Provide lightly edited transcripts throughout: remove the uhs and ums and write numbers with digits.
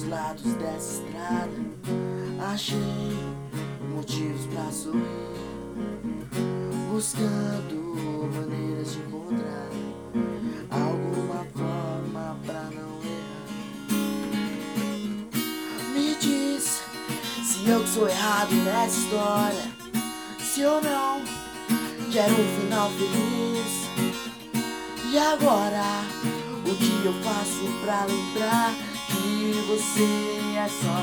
lados dessa estrada achei motivos pra sorrir, buscando maneiras de encontrar alguma forma pra não errar. Me diz se eu que sou errado nessa história, se eu não quero um final feliz. E agora, o que eu faço pra lembrar que você é só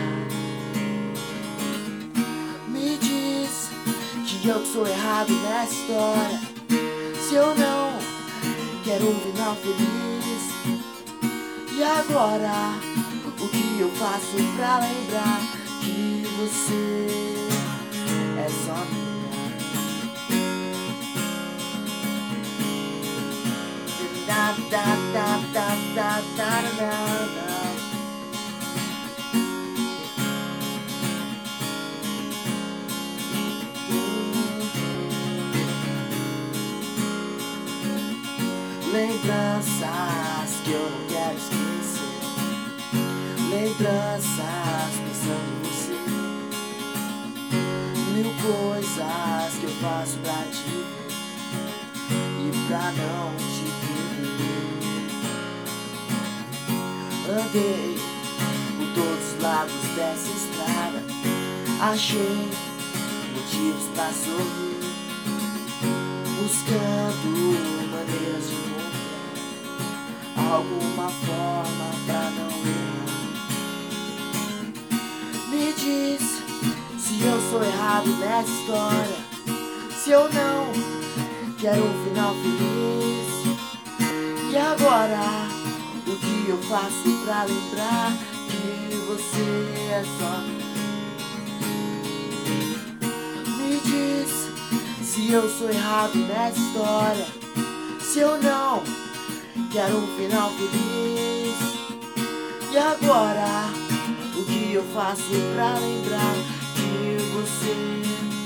me diz que eu que sou errado nessa história, se eu não quero um final feliz. E agora, o que eu faço pra lembrar que você é só minha? Da, da, da, da, da, da, da. Lembranças que eu não quero esquecer, lembranças pensando em você, mil coisas que eu faço pra te ver e pra não te perder. Andei por todos os lados dessa estrada, achei motivos pra sorrir, buscando maneiras de encontrar alguma forma pra não errar. Me diz se eu sou errado nessa história, se eu não quero um final feliz. E agora, o que eu faço pra lembrar que você é só? Me diz se eu sou errado nessa história, se eu não quero um final feliz. E agora, o que eu faço pra lembrar que você